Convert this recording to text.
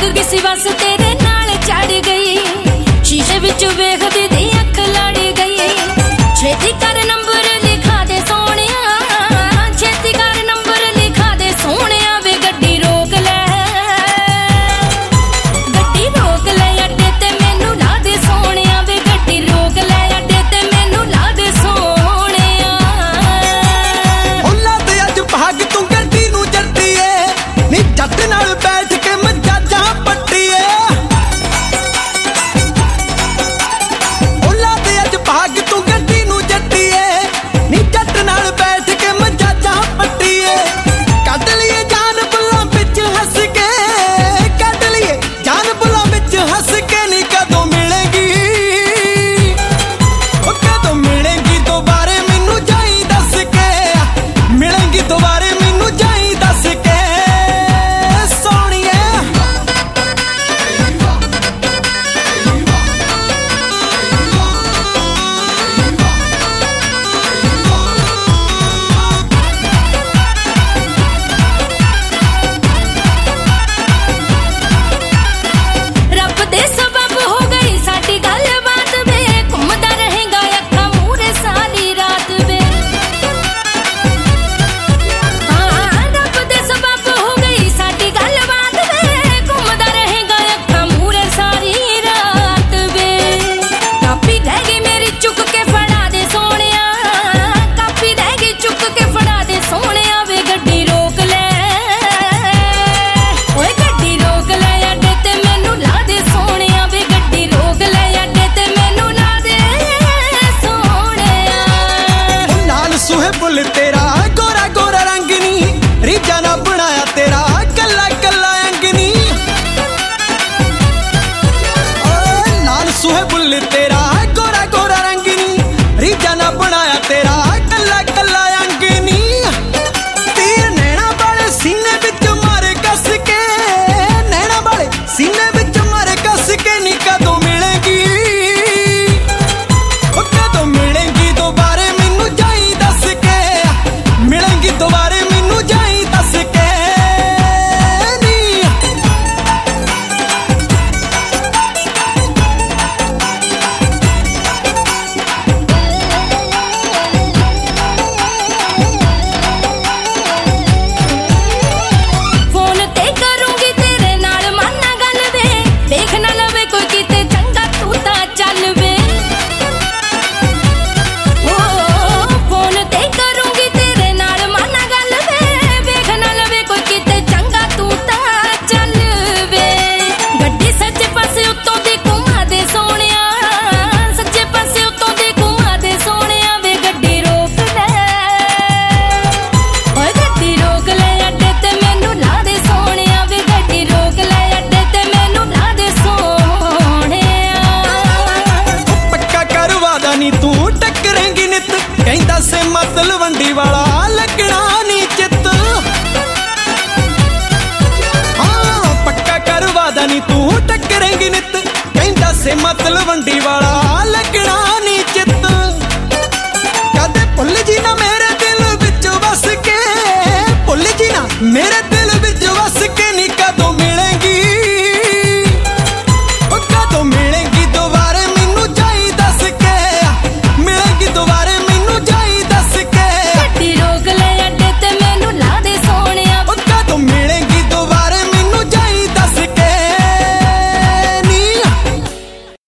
गई बस तेरे नाल चढ़ गई, शीशे विच वेखदी दी अख लड़ गई। छेती कर नंबर लिखा दे सोहणिया, छेती कर नंबर लिखा दे सोहणिया वे गड्डी रोक ले, गड्डी रोक ले अड्डे ते मैनू ला दे सोहणिया वे गड्डी रोक ले अड्डे ते मैनू ला दे सोहणिया। ओ ला दे अज भाग तू गड्डी नू जट्टी ए नी जट नाल बैठ के मजाजा पट्टी ए। ओ ला दे अज भाग तू गड्डी नू जट्टी ए नी जट नाल बैठ के मजाजा पट्टी ए। कढ लिए जान बुल्लां विच हस के, कढ लिए जान बुल्लां विच हस के नी कदों मिलेगी, ओ कदों मिलेगी दोबारे मैनू जाई दस के, मिलेगी दोबारे मैनू जाई दस के सोहणिए। रब दे सबब हो गई साडी गलबात वे, घूमदा रहेगा अखां मूहरे सारी रात वे। हाँ रब दे सबब हो गई साडी गलबात वे, घूमदा रहेगा अखां मूहरे सारी रात वे। कापी रह गई मेरी चुक के फड़ा दे सोहणिया, कापी रह गई चुक के फड़ा दे सोहणिया वे गड्डी रोक ले, ओए गड्डी रोक ले अड्डे ते मैनू ला दे सोहणिया वे गड्डी रोक ले अड्डे ते मैनू ला दे सोहणिया। ओ नाल सूहे बुल तेरा गोरा गोरा रंग नी, रीजा ना बनाया तेरा कल्ला कल्ला अंग नी। ओ नाल सूहे बुल तेरा गोरा गोरा रंग नी, रीजा ना बनाया तेरा कल्ला कल्ला अंग नी। तीर नैना वाले सीने विच मारे कस के, नैना वाले सीने विच मारे कस के नी कदों मिलेगी, ओ कदों मिलेगी दोबारे मैनू जाई दस के, मिलेगी दोबारे मैनू जाई दस के नी। फोन ते करूंगी तेरे नाल माना गल वे, देख ना लवे कोई किते चंगा तू तां चल वे। ओ फोन ते करूंगी तेरे नाल माना गल वे, देख ना लवे कोई किते चंगा तू तां चल वे। गड्डी सज्जे पासे उत्तों दी घुमा दे सोहणिया, सज्जे पासे उत्तों दी घुमा दे सोहणिया वे गड्डी रोक ले, ओए गड्डी रोक ले अड्डे ते मैनू ला दे सोहणिया वे गड्डी रोक ले अड्डे ते मैनू ला दे सोहणिया। ओ पक्का करवादा नी तू टकरेंगी नित, कहंदा से मतलब वंडी वाला लगना नी चित। हाँ पक्का करवादा नी तू